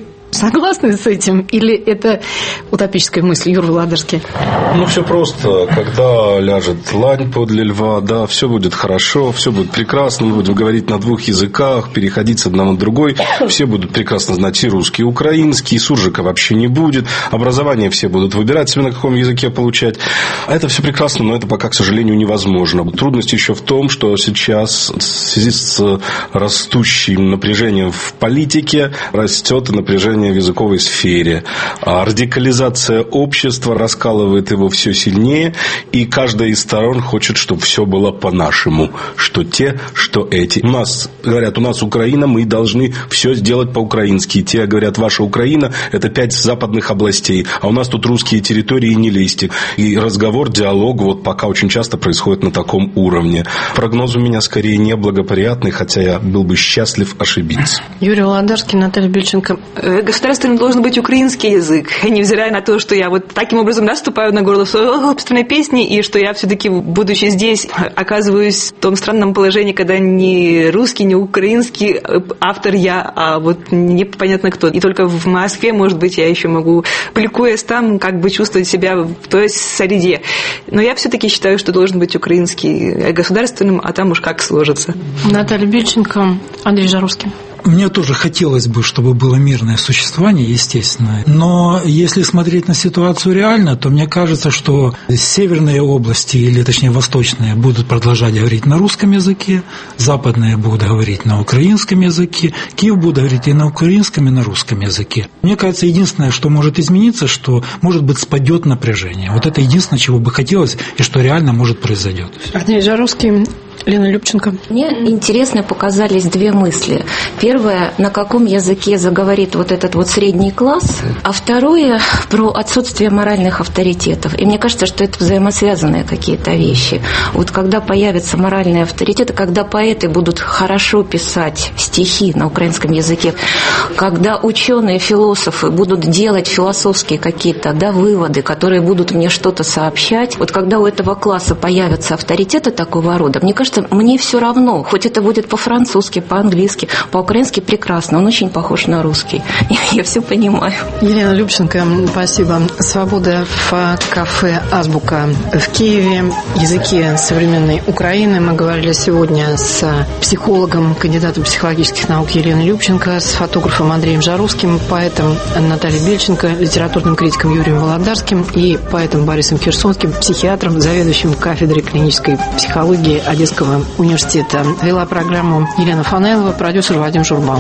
согласны с этим? Или это утопическая мысль, Юрий Володарский? Все просто. Когда ляжет лань подле льва, да, все будет хорошо, все будет прекрасно, мы будем говорить на двух языках, переходить с одного на другой, все будут прекрасно знать и русский, и украинский, и суржика вообще не будет, образование все будут выбирать себе, на каком языке получать. Это все прекрасно, но это пока, к сожалению, невозможно. Трудность еще в том, что сейчас в связи с растущим напряжением в политике растет и напряжение в языковой сфере. А радикализация общества раскалывает его все сильнее, и каждая из сторон хочет, чтобы все было по-нашему. Что те, что эти. У нас Украина, мы должны все сделать по-украински. Те говорят, ваша Украина – это 5 западных областей, а у нас тут русские территории, не лезьте. И разговор, диалог вот пока очень часто происходит на таком уровне. Прогноз у меня скорее неблагоприятный, хотя я был бы счастлив ошибиться. Юрий Володарский, Наталья Бельченко. Государственным должен быть украинский язык, невзирая на то, что я вот таким образом наступаю на горло собственной песни, и что я все-таки, будучи здесь, оказываюсь в том странном положении, когда не русский, не украинский автор я, а вот непонятно кто. И только в Москве, может быть, я еще могу, публикуясь там, как бы чувствовать себя в той среде. Но я все-таки считаю, что должен быть украинский государственным, а там уж как сложится. Наталья Бельченко, Андрей Жаровский. Мне тоже хотелось бы, чтобы было мирное существование, естественно. Но если смотреть на ситуацию реально, то мне кажется, что северные области, или точнее восточные, будут продолжать говорить на русском языке, западные будут говорить на украинском языке, Киев будет говорить и на украинском, и на русском языке. Мне кажется, единственное, что может измениться, что, может быть, спадет напряжение. Вот это единственное, чего бы хотелось, и что реально может произойти. Андрей Жаровский, Лена Любченко. Мне интересно показались две мысли. Первое, на каком языке заговорит вот этот вот средний класс, а второе, про отсутствие моральных авторитетов. И мне кажется, что это взаимосвязанные какие-то вещи. Вот когда появятся моральные авторитеты, когда поэты будут хорошо писать стихи на украинском языке, когда ученые, философы будут делать философские какие-то выводы, которые будут мне что-то сообщать, вот когда у этого класса появятся авторитеты такого рода, мне кажется, мне все равно, хоть это будет по-французски, по-английски, по-украински прекрасно, он очень похож на русский. Я все понимаю. Елена Любченко, спасибо. «Свобода» в кафе «Азбука» в Киеве. Языки современной Украины. Мы говорили сегодня с психологом, кандидатом психологических наук Еленой Любченко, с фотографом Андреем Жаровским, поэтом Натальей Бельченко, литературным критиком Юрием Володарским и поэтом Борисом Херсонским, психиатром, заведующим кафедрой клинической психологии Одесского университета. Вела программу Елена Фанайлова, продюсер Вадим Журба.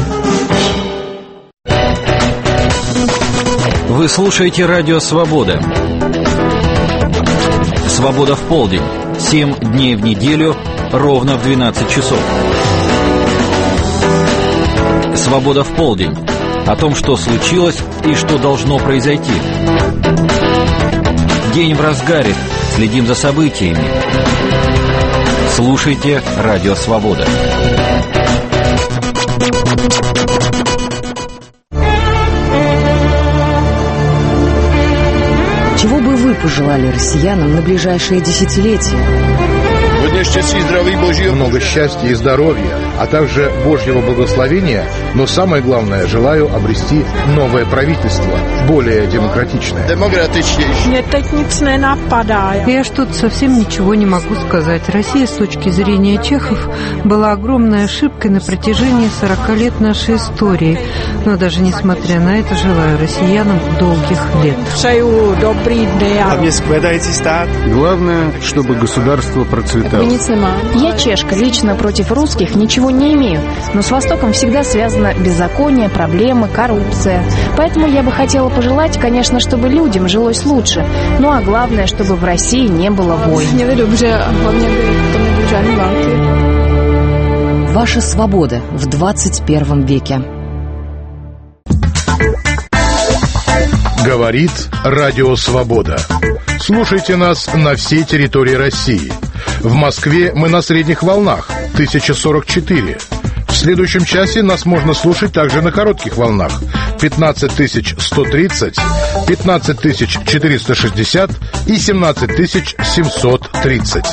Вы слушаете радио «Свобода». «Свобода в полдень». 7 дней в неделю, ровно в 12 часов. «Свобода в полдень». О том, что случилось и что должно произойти. День в разгаре. Следим за событиями. Слушайте «Радио Свобода». Чего бы вы пожелали россиянам на ближайшие десятилетия? Много счастья и здоровья, а также Божьего благословения, но самое главное, желаю обрести новое правительство, более демократичное. Я что-то совсем ничего не могу сказать. Россия, с точки зрения чехов, была огромной ошибкой на протяжении 40 лет нашей истории. Но даже несмотря на это, желаю россиянам долгих лет. Главное, чтобы государство процветало. Я чешка, лично против русских ничего не имею, но с Востоком всегда связано беззаконие, проблемы, коррупция. Поэтому я бы хотела пожелать, конечно, чтобы людям жилось лучше, ну а главное, чтобы в России не было войн. Ваша свобода в 21 веке. Говорит Радио Свобода. Слушайте нас на всей территории России. В Москве мы на средних волнах 1044. В следующем часе нас можно слушать также на коротких волнах 15130, 15460 и 17730.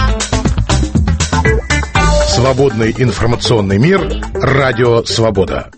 Свободный информационный мир. Радио Свобода.